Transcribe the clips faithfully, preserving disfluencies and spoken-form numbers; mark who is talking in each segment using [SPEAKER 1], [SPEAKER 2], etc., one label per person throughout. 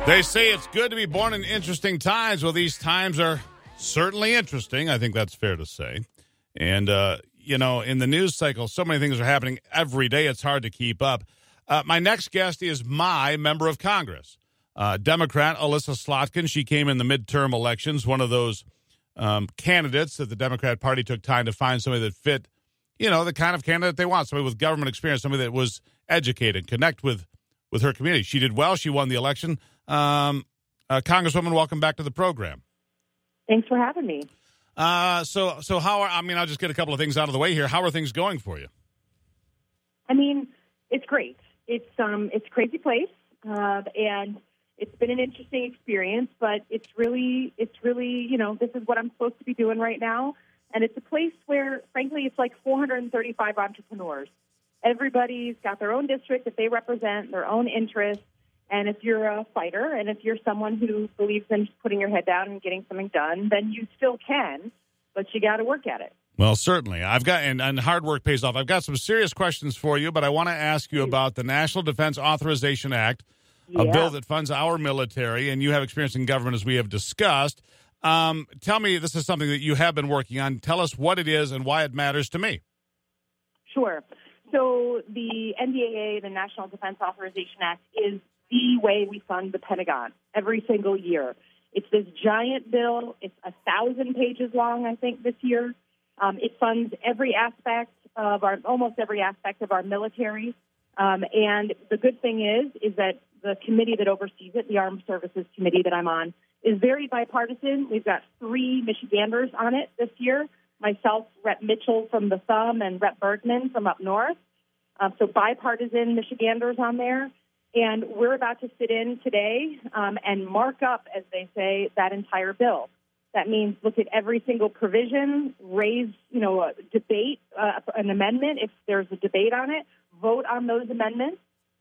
[SPEAKER 1] They say it's good to be born in interesting times. Well, these times are certainly interesting. I think that's fair to say. And, uh, you know, in the news cycle, so many things are happening every day. It's hard to keep up. Uh, my next guest is my member of Congress, uh, Democrat Elissa Slotkin. She came in the midterm elections, one of those um, candidates that the Democrat Party took time to find somebody that fit, you know, the kind of candidate they want, somebody with government experience, somebody that was educated, connect with, with her community. She did well. She won the election. Um, uh, Congresswoman, welcome back to the program.
[SPEAKER 2] Thanks for having me.
[SPEAKER 1] Uh, so, so how are, I mean, I'll just get a couple of things out of the way here. How are things going for you?
[SPEAKER 2] I mean, it's great. It's, um, it's a crazy place. Uh, and it's been an interesting experience, but it's really, it's really, you know, this is what I'm supposed to be doing right now. And it's a place where, frankly, it's like four hundred thirty-five entrepreneurs. Everybody's got their own district that they represent, their own interests. And if you're a fighter and if you're someone who believes in just putting your head down and getting something done, then you still can, but you got to work at it.
[SPEAKER 1] Well, certainly. I've got, and, and hard work pays off. I've got some serious questions for you, but I want to ask you about the National Defense Authorization Act, a
[SPEAKER 2] Yeah.
[SPEAKER 1] bill that funds our military, and you have experience in government, as we have discussed. Um, tell me, this is something that you have been working on. Tell us what it is and why it matters to me.
[SPEAKER 2] Sure. So the N D A A, the National Defense Authorization Act, is the way we fund the Pentagon every single year. It's this giant bill. It's a thousand pages long, I think, this year. Um, it funds every aspect of our, almost every aspect of our military. Um, and the good thing is, is that the committee that oversees it, the Armed Services Committee that I'm on, is very bipartisan. We've got three Michiganders on it this year. Myself, Representative Mitchell from the Thumb, and Representative Bergman from up north. Um, so bipartisan Michiganders on there. And we're about to sit in today um, and mark up, as they say, that entire bill. That means look at every single provision, raise, you know, a debate, uh, an amendment if there's a debate on it, vote on those amendments.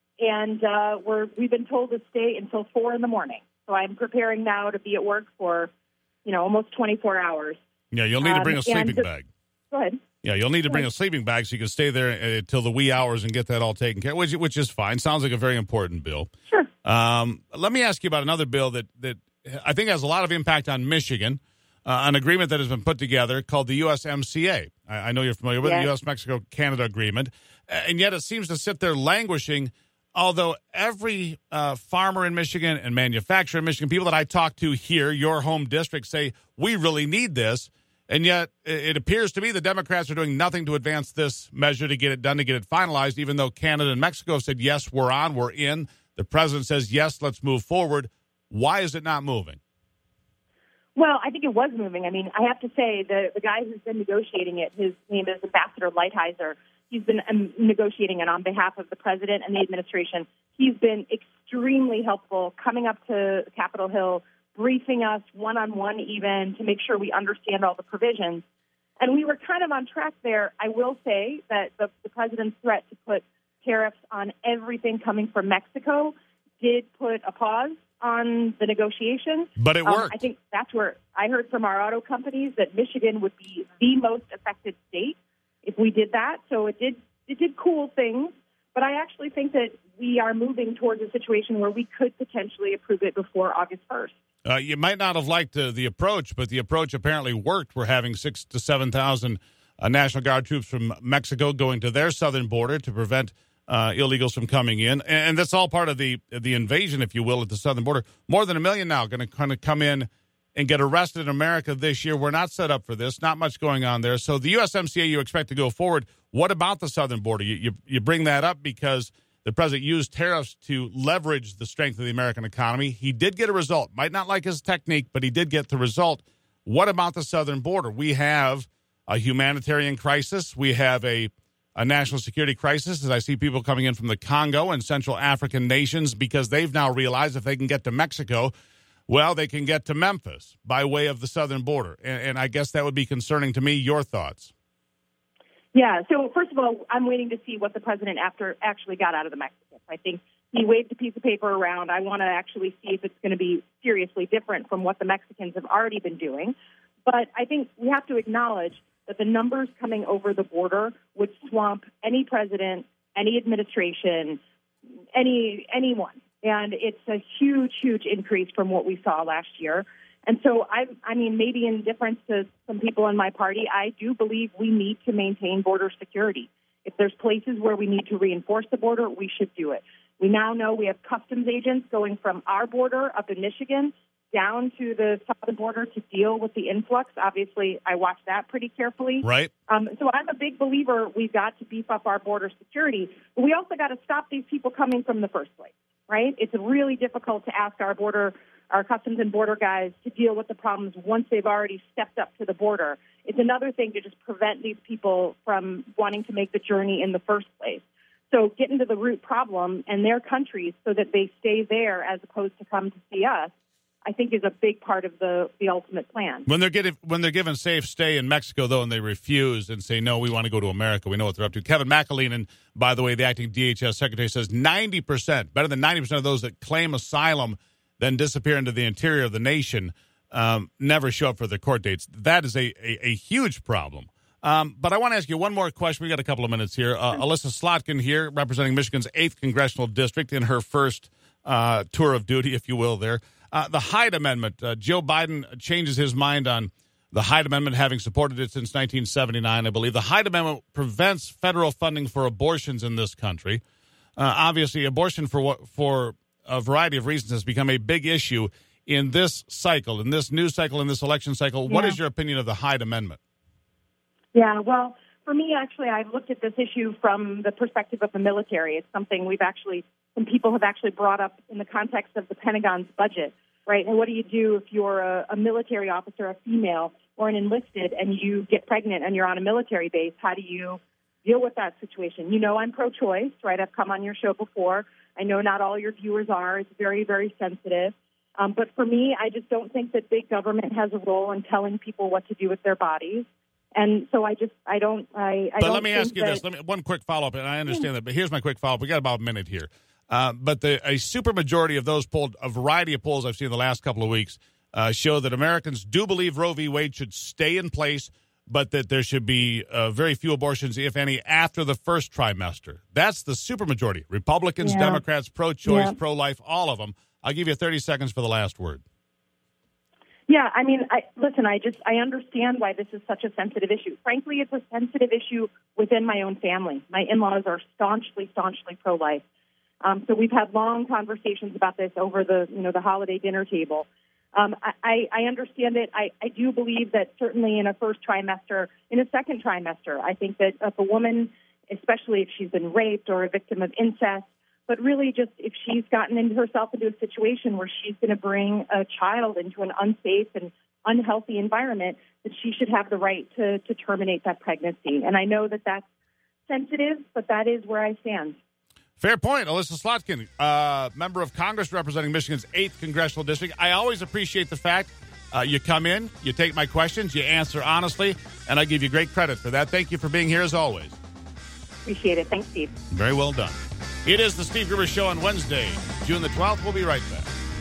[SPEAKER 2] And uh, we're, we've been told to stay until four in the morning. So I'm preparing now to be at work for, you know, almost twenty-four hours.
[SPEAKER 1] Yeah, you'll need to bring a sleeping
[SPEAKER 2] the,
[SPEAKER 1] bag.
[SPEAKER 2] Go ahead.
[SPEAKER 1] Yeah, you'll need to bring a sleeping bag so you can stay there until the wee hours and get that all taken care of, which, which is fine. Sounds like a very important bill.
[SPEAKER 2] Sure.
[SPEAKER 1] Um, let me ask you about another bill that, that I think has a lot of impact on Michigan, uh, an agreement that has been put together called the U S M C A. I, I know you're familiar with
[SPEAKER 2] yes.
[SPEAKER 1] the U S Mexico Canada agreement, and yet it seems to sit there languishing, although every uh, farmer in Michigan and manufacturer in Michigan, people that I talk to here, your home district, say, we really need this. And yet, it appears to me the Democrats are doing nothing to advance this measure to get it done, to get it finalized, even though Canada and Mexico have said, yes, we're on, we're in. The president says, yes, let's move forward. Why is it not moving?
[SPEAKER 2] Well, I think it was moving. I mean, I have to say, the, the guy who's been negotiating it, his name is Ambassador Lighthizer. He's been um, negotiating it on behalf of the president and the administration. He's been extremely helpful coming up to Capitol Hill, briefing us one-on-one even to make sure we understand all the provisions. And we were kind of on track there. I will say that the, the president's threat to put tariffs on everything coming from Mexico did put a pause on the negotiations.
[SPEAKER 1] But it worked.
[SPEAKER 2] Um, I think that's where I heard from our auto companies that Michigan would be the most affected state if we did that. So it did, it did cool things. But I actually think that we are moving towards a situation where we could potentially approve it before August first.
[SPEAKER 1] Uh, you might not have liked uh, the approach, but the approach apparently worked. We're having six to seven thousand uh, National Guard troops from Mexico going to their southern border to prevent uh, illegals from coming in, and, and that's all part of the the invasion, if you will, at the southern border. More than a million now going to kind of come in and get arrested in America this year. We're not set up for this. Not much going on there. So the U S M C A you expect to go forward. What about the southern border? You you, you bring that up because the president used tariffs to leverage the strength of the American economy. He did get a result. Might not like his technique, but he did get the result. What about the southern border? We have a humanitarian crisis. We have a, a national security crisis, as I see people coming in from the Congo and Central African nations because they've now realized if they can get to Mexico, well, they can get to Memphis by way of the southern border. And, and I guess that would be concerning to me. Your thoughts?
[SPEAKER 2] Yeah, so first of all, I'm waiting to see what the president after actually got out of the Mexicans. I think he waved a piece of paper around. I want to actually see if it's going to be seriously different from what the Mexicans have already been doing. But I think we have to acknowledge that the numbers coming over the border would swamp any president, any administration, any anyone. And it's a huge, huge increase from what we saw last year. And so, I, I mean, maybe in difference to some people in my party, I do believe we need to maintain border security. If there's places where we need to reinforce the border, we should do it. We now know we have customs agents going from our border up in Michigan down to the southern border to deal with the influx. Obviously, I watch that pretty carefully.
[SPEAKER 1] Right.
[SPEAKER 2] Um, so I'm a big believer we've got to beef up our border security, but we also got to stop these people coming from the first place, right? It's really difficult to ask our border, our customs and border guys to deal with the problems once they've already stepped up to the border. It's another thing to just prevent these people from wanting to make the journey in the first place. So get into the root problem and their countries so that they stay there as opposed to come to see us, I think is a big part of the, the ultimate plan.
[SPEAKER 1] When they're getting, when they're given safe stay in Mexico, though, and they refuse and say, no, we want to go to America, we know what they're up to. Kevin McAleenan, by the way, the acting D H S secretary, says ninety percent, better than ninety percent of those that claim asylum then disappear into the interior of the nation, um, never show up for their court dates. That is a, a, a huge problem. Um, but I want to ask you one more question. We got a couple of minutes here. Uh, Alyssa Slotkin here, representing Michigan's eighth Congressional District in her first uh, tour of duty, if you will, there. Uh, the Hyde Amendment, uh, Joe Biden changes his mind on the Hyde Amendment, having supported it since nineteen seventy-nine, I believe. The Hyde Amendment prevents federal funding for abortions in this country. Uh, obviously, abortion for what, for a variety of reasons has become a big issue in this cycle, in this news cycle, in this election cycle. Yeah. What is your opinion of the Hyde Amendment?
[SPEAKER 2] Yeah, well, for me, actually, I've looked at this issue from the perspective of the military. It's something we've actually, some people have actually brought up in the context of the Pentagon's budget, right? And what do you do if you're a, a military officer, a female, or an enlisted, and you get pregnant and you're on a military base? How do you deal with that situation? You know I'm pro-choice, right? I've come on your show before. I know not all your viewers are. It's very, very sensitive. Um, but for me, I just don't think that big government has a role in telling people what to do with their bodies. And so I just, I don't, I, I
[SPEAKER 1] But
[SPEAKER 2] don't
[SPEAKER 1] let me ask you
[SPEAKER 2] that,
[SPEAKER 1] this. Let me, one quick follow-up, and I understand that, but here's my quick follow-up. We got about a minute here. Uh, but the, a supermajority of those polled, a variety of polls I've seen in the last couple of weeks, uh, show that Americans do believe Roe v. Wade should stay in place, but that there should be uh, very few abortions, if any, after the first trimester. That's the supermajority. Republicans,
[SPEAKER 2] yeah.
[SPEAKER 1] Democrats, pro-choice,
[SPEAKER 2] yeah.
[SPEAKER 1] pro-life, all of them. I'll give you thirty seconds for the last word.
[SPEAKER 2] Yeah, I mean, I, listen, I just, I understand why this is such a sensitive issue. Frankly, it's a sensitive issue within my own family. My in-laws are staunchly, staunchly pro-life. Um, so we've had long conversations about this over the, you know, the holiday dinner table. Um, I, I understand it. I, I do believe that certainly in a first trimester, in a second trimester, I think that if a woman, especially if she's been raped or a victim of incest, but really just if she's gotten into herself into a situation where she's going to bring a child into an unsafe and unhealthy environment, that she should have the right to, to terminate that pregnancy. And I know that that's sensitive, but that is where I stand.
[SPEAKER 1] Fair point. Alyssa Slotkin, uh, member of Congress representing Michigan's eighth Congressional District. I always appreciate the fact uh, you come in, you take my questions, you answer honestly, and I give you great credit for that. Thank you for being here as always.
[SPEAKER 2] Appreciate it. Thanks, Steve.
[SPEAKER 1] Very well done. It is the Steve Gruber Show on Wednesday, June the twelfth. We'll be right back.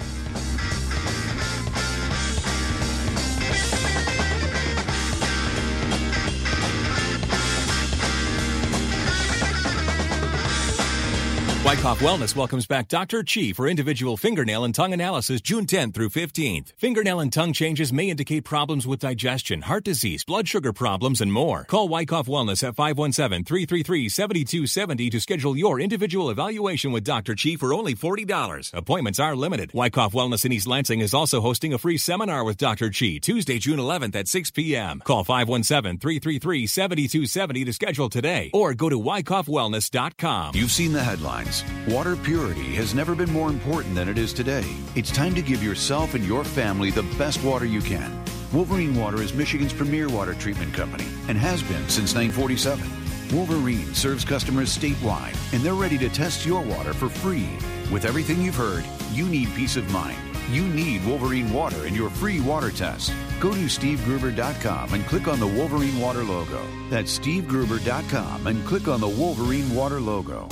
[SPEAKER 3] Wyckoff Wellness welcomes back Doctor Chi for individual fingernail and tongue analysis June tenth through fifteenth. Fingernail and tongue changes may indicate problems with digestion, heart disease, blood sugar problems, and more. Call Wyckoff Wellness at five one seven, three three three, seven two seven zero to schedule your individual evaluation with Doctor Chi for only forty dollars. Appointments are limited. Wyckoff Wellness in East Lansing is also hosting a free seminar with Doctor Chi Tuesday, June eleventh at six p.m. Call five one seven, three three three, seven two seven zero to schedule today or go to wyckoff wellness dot com.
[SPEAKER 4] You've seen the headlines. Water purity has never been more important than it is today. It's time to give yourself and your family the best water you can. Wolverine Water is Michigan's premier water treatment company and has been since nineteen forty-seven. Wolverine serves customers statewide, and they're ready to test your water for free. With everything you've heard, you need peace of mind. You need Wolverine Water and your free water test. Go to steve gruber dot com and click on the Wolverine Water logo. That's steve gruber dot com and click on the Wolverine Water logo.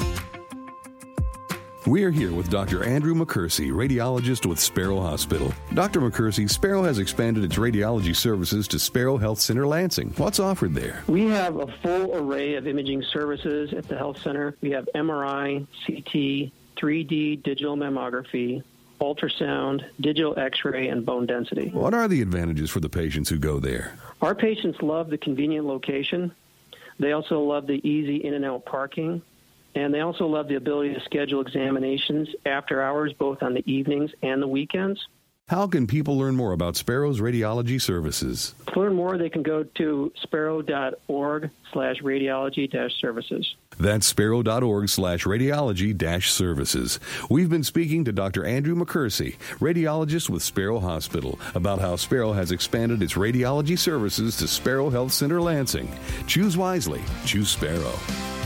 [SPEAKER 5] We're here with Doctor Andrew McCursey, radiologist with Sparrow Hospital. Doctor McCursey, Sparrow has expanded its radiology services to Sparrow Health Center Lansing. What's offered there?
[SPEAKER 6] We have a full array of imaging services at the health center. We have M R I, C T, three D digital mammography, ultrasound, digital x-ray, and bone density.
[SPEAKER 5] What are the advantages for the patients who go there?
[SPEAKER 6] Our patients love the convenient location. They also love the easy in and out parking. And they also love the ability to schedule examinations after hours, both on the evenings and the weekends.
[SPEAKER 5] How can people learn more about Sparrow's radiology services?
[SPEAKER 6] To learn more, they can go to sparrow.org slash radiology dash services.
[SPEAKER 5] That's sparrow.org slash radiology dash services. We've been speaking to Doctor Andrew McCursey, radiologist with Sparrow Hospital, about how Sparrow has expanded its radiology services to Sparrow Health Center Lansing. Choose wisely. Choose Sparrow.